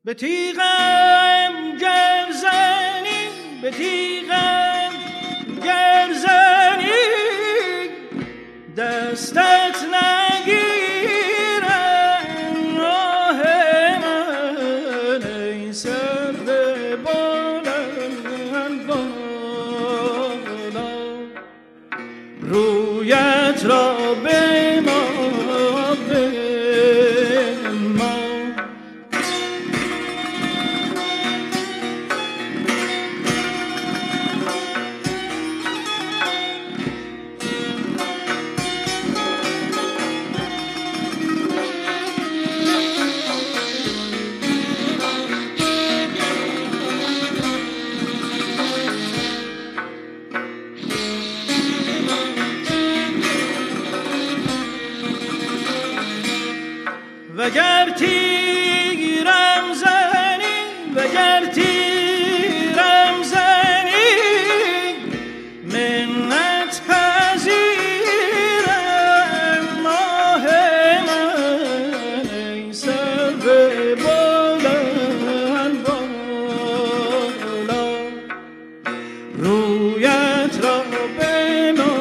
به تیغم گرزنی، به تیغم گرزنی، دستت نگیرم راه من، ای سرو بلند بالا، رویت را به ما وگر تیرم زنی، وگر تیرم زنی، منت پذیرم ماه من، ای سرو بلند بالا، رویت را به ما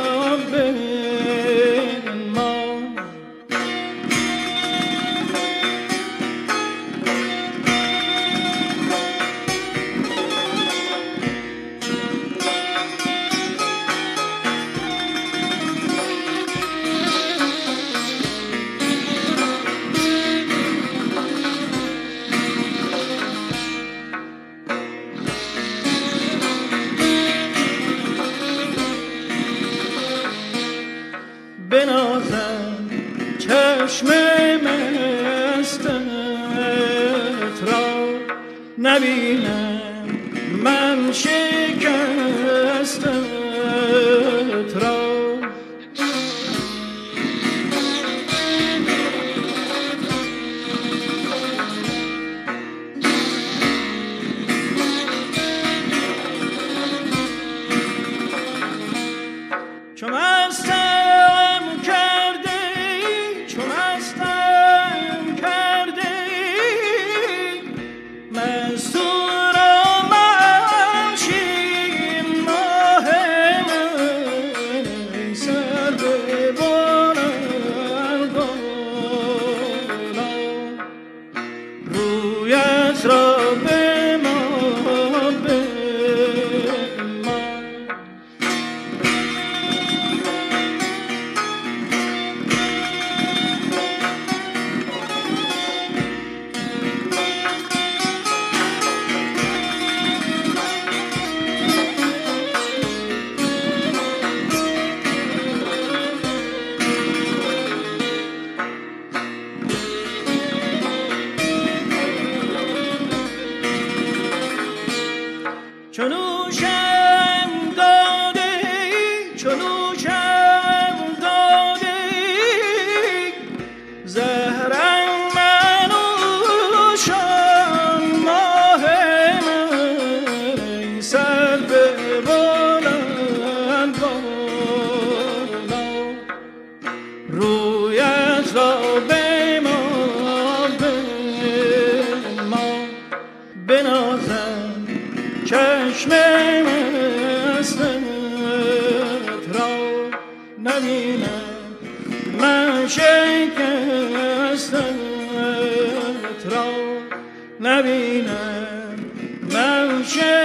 بنازم چشم مستت را، نبینم من شکستت را، چو مستم کرده ای، چو مستم کرده ای، مستور و منشین ماه من، ای سرو بلند بالا، رویت را به ما چو نوشم داده ای، چو نوشم داده ای، زهرم منوشان ماه من، ای سرو بلند بالا، رویت را به ما بنازم چشم مستت را، نبینم من شکستت را، نبینم من